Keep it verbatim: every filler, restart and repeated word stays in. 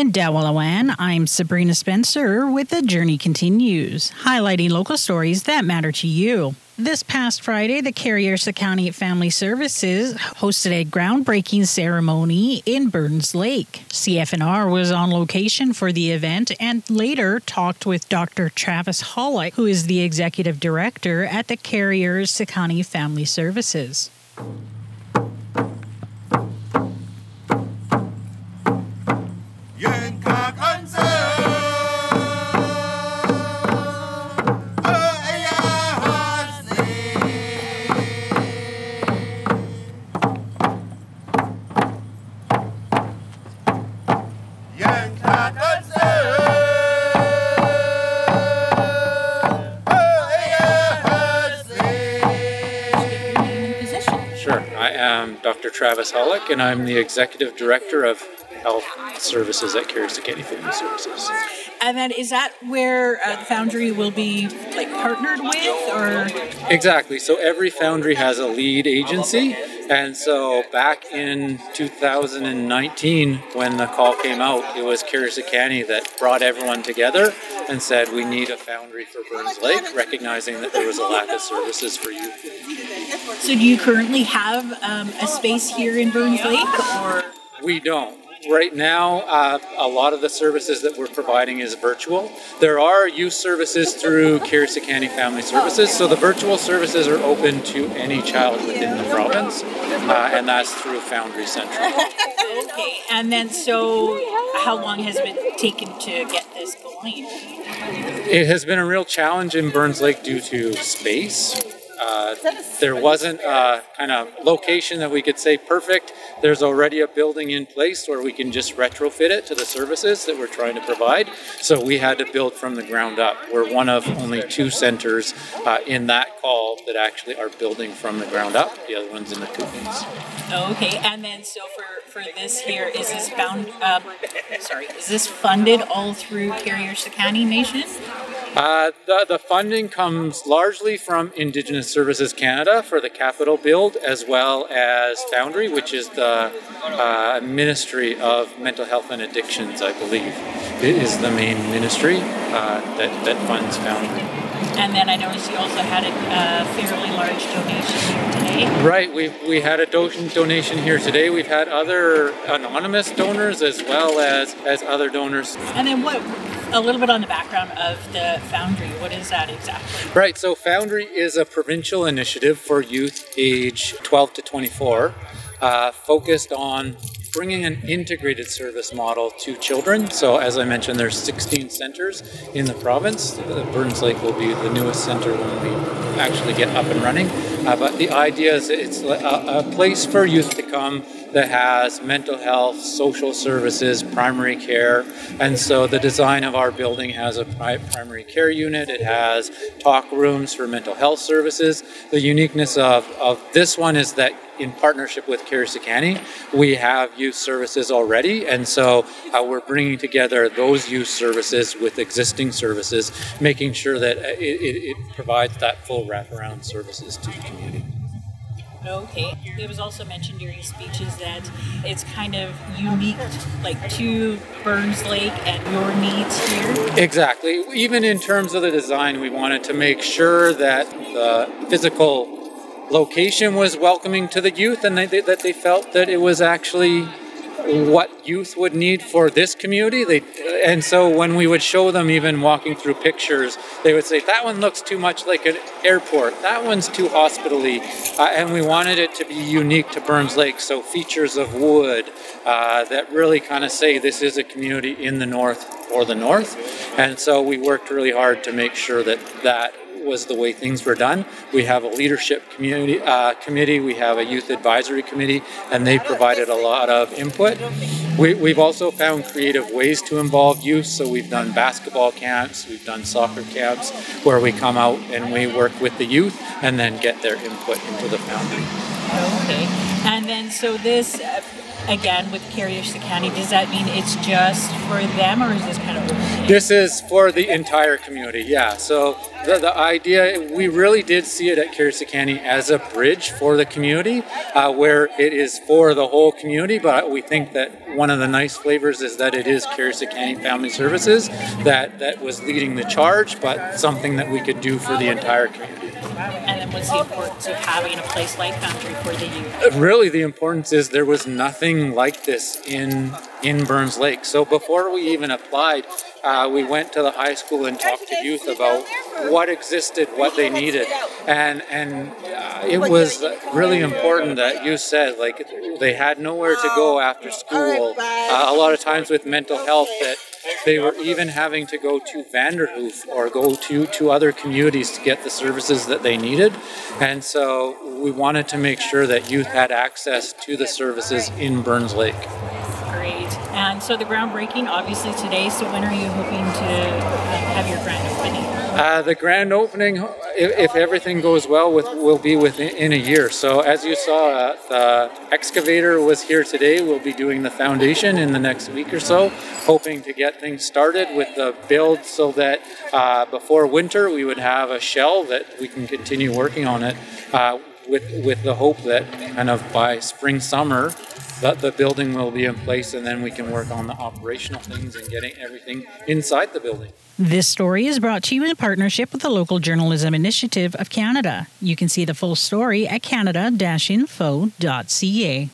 In Dawallawan, I'm Sabrina Spencer with The Journey Continues, highlighting local stories that matter to you. This past Friday, the Carrier-Sarnia County Family Services hosted a groundbreaking ceremony in Burns Lake. C F N R was on location for the event and later talked with Doctor Travis Hollick, who is the executive director at the Carrier-Sarnia County Family Services. I'm Doctor Travis Hollick, and I'm the Executive Director of Health Services at Carrier-Sarnia County Family Services. And then is that where uh, the Foundry will be like partnered with, or? Exactly. So every Foundry has a lead agency, and so back in two thousand nineteen, when the call came out, it was Carrier-Sarnia County that brought everyone together and said we need a Foundry for Burns Lake, recognizing that there was a lack of services for youth. So do you currently have um, a space here in Burns Lake, or? We don't. Right now, uh, a lot of the services that we're providing is virtual. There are youth services through Carrier-Sarnia County Family Services, so the virtual services are open to any child within the province, uh, and that's through Foundry Central. Okay, and then so how long has it been taken to get this going? It has been a real challenge in Burns Lake due to space. Uh, there wasn't a kind of location that we could say perfect. There's already a building in place where we can just retrofit it to the services that we're trying to provide. So we had to build from the ground up. We're one of only two centers uh, in that call that actually are building from the ground up. The other one's in the Kootenays. Oh, okay, and then so for, for this here, is this bound? Um, sorry, is this funded all through Carrier-Sarnia County Nation? Uh, the, the funding comes largely from Indigenous Services Canada for the capital build, as well as Foundry, which is the uh, Ministry of Mental Health and Addictions, I believe. It is the main ministry uh, that, that funds Foundry. And then I noticed you also had a uh, fairly large donation here today. Right, we we had a do- donation here today. We've had other anonymous donors as well as, as other donors. And then what, a little bit on the background of the Foundry, what is that exactly? Right, so Foundry is a provincial initiative for youth age twelve to twenty-four, uh, focused on bringing an integrated service model to children. So as I mentioned, there's sixteen centers in the province. Uh, Burns Lake will be the newest center when we actually get up and running. Uh, but the idea is it's a, a place for youth to come that has mental health, social services, primary care. And so the design of our building has a pri- primary care unit. It has talk rooms for mental health services. The uniqueness of, of this one is that in partnership with Carrier-Sarnia County, we have youth services already. And so uh, we're bringing together those youth services with existing services, making sure that it, it, it provides that full wraparound services to the community. Okay. It was also mentioned during your speeches that it's kind of unique, like to Burns Lake and your needs here. Exactly. Even in terms of the design, we wanted to make sure that the physical location was welcoming to the youth, and they, that they felt that it was actually what youth would need for this community. They, and so when we would show them, even walking through pictures, they would say, that one looks too much like an airport, that one's too hospital-y, uh, and we wanted it to be unique to Burns Lake, so features of wood uh, that really kind of say this is a community in the north for the north. And so we worked really hard to make sure that that was the way things were done. We have a leadership community uh, committee, we have a youth advisory committee, and they provided a lot of input. We, we've also found creative ways to involve youth, so we've done basketball camps, we've done soccer camps, where we come out and we work with the youth and then get their input into the Foundry. Okay, and then so this, uh, again, with Carrier County, does that mean it's just for them, or is this kind of open? This is for the entire community, yeah. So the, the idea, we really did see it at Carrier County as a bridge for the community, uh, where it is for the whole community, but we think that one of the nice flavors is that it is Carrier County Family Services that, that was leading the charge, but something that we could do for the entire community. And then what's the importance of having a place like Foundry for the youth? Really, the importance is there was nothing like this in in Burns Lake. So before we even applied, uh, we went to the high school and talked to youth about what existed, what they needed, and and uh, it was really important that you said, like, they had nowhere to go after school. Uh, a lot of times with mental health, that they were even having to go to Vanderhoof or go to, to other communities to get the services that they needed. And so we wanted to make sure that youth had access to the services in Burns Lake. Great. And so the groundbreaking, obviously today, so when are you hoping to have your grand opening? Uh, the grand opening, if, if everything goes well, with, will be within in a year. So as you saw, uh, the excavator was here today. We'll be doing the foundation in the next week or so, hoping to get things started with the build so that uh, before winter we would have a shell that we can continue working on it uh, with, with the hope that kind of by spring, summer, that the building will be in place, and then we can work on the operational things and getting everything inside the building. This story is brought to you in partnership with the Local Journalism Initiative of Canada. You can see the full story at canada dash info dot c a.